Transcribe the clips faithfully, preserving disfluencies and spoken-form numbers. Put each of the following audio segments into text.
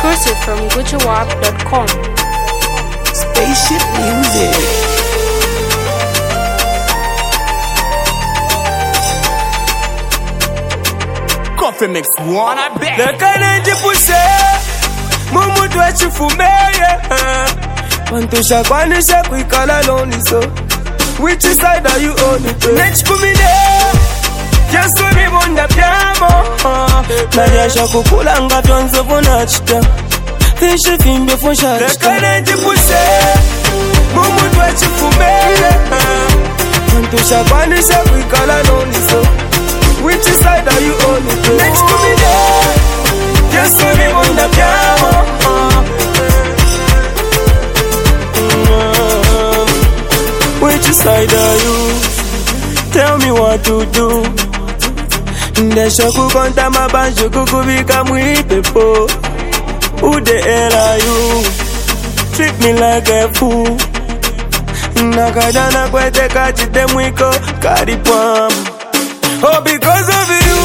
Exclusive from Gucci Wap dot com. Spaceship music. Coffee mix one, I bet. Le canadi poussé, mumu doit tu fumer. Pantusha kwani se kuikala loniso. Which side are you on it? Next kumine, just me wonder piamo. Nadia kukula nga vyonzo vonachita. Fishi fimbe fonsha. Le canadi poussé, mumu doit tu fumer. Pantusha kwani se kuikala loniso. Which side are you on it? Next to me there, just so me wonder piano. Which side are you? Tell me what to do. Ndesho kukonta mabanjo kukubika mwipepo. Who the hell are you? Treat me like a fool. Nakadana kwete kachite mwiko karipwamu. Oh, because of you,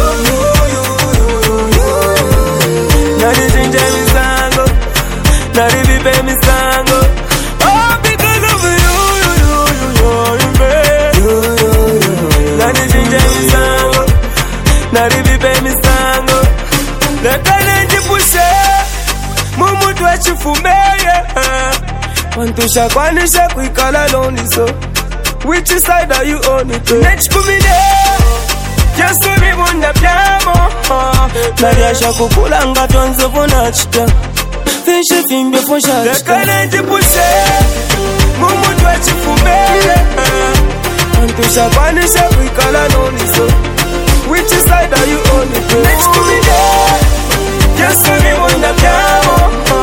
now the ginger me sango, now the vipe me sango. Oh, because of you, now the ginger me sango, now the vipe me sango. Le canadi poussé, mumu doit tu fumer. Pantusha kwani se kuikala loniso. Which side are you on it? Next to me there, just so me wonder piamo. Nadia kukula nga vyonzo vonachita. Fishi fimbe fonsha. Le canadi poussé, mumu doit tu fumer. Pantusha kwani se kuikala loniso. Which side are you on it? Next to me there, just so me wonder piamo.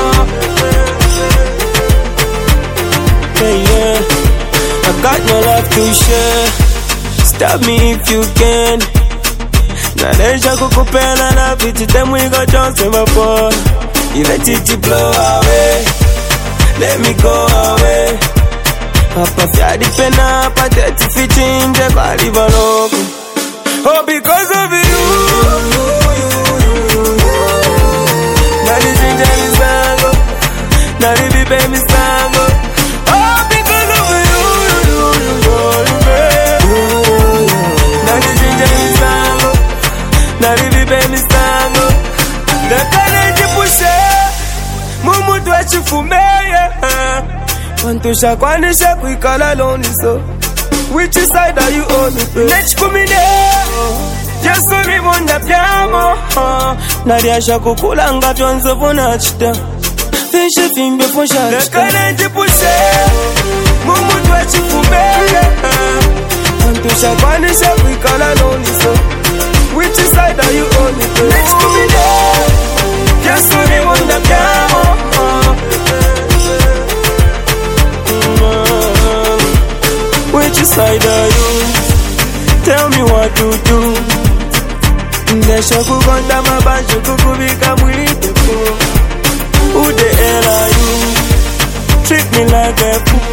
Yeah, yeah. I got no love to share. Stop me if you can. Nadeja kukupenda na piti them we got just before. You let it blow away. Let me go away. Papa fiadi pena pateti fichinje kwa libaloko. Oh, because of you. Nani jinja misango. Nani bibe misango. Le canadi poussé, mumu doit tu fumer. Pantusha kwani se kuikala loniso. Which side are you on it? Next kumine, just so me wonder piamo. Nadia kukula nga vyonzo vonachita. Fishi fimbe fonsha. Le canadi poussé, mumu doit tu fumer. Pantusha kwani se kuikala loniso. Which side are you on it? Next to me there, just so me wonder piamo. Which side are you? Tell me what to do. Ndesho kukonta mabanjo kukubika mwipepo. Who the hell are you? Treat me like a fool.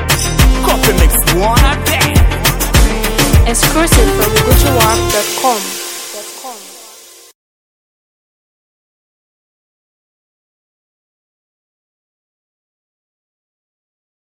Coffee mix one, I bet. Exclusive from Gucci Wap dot com.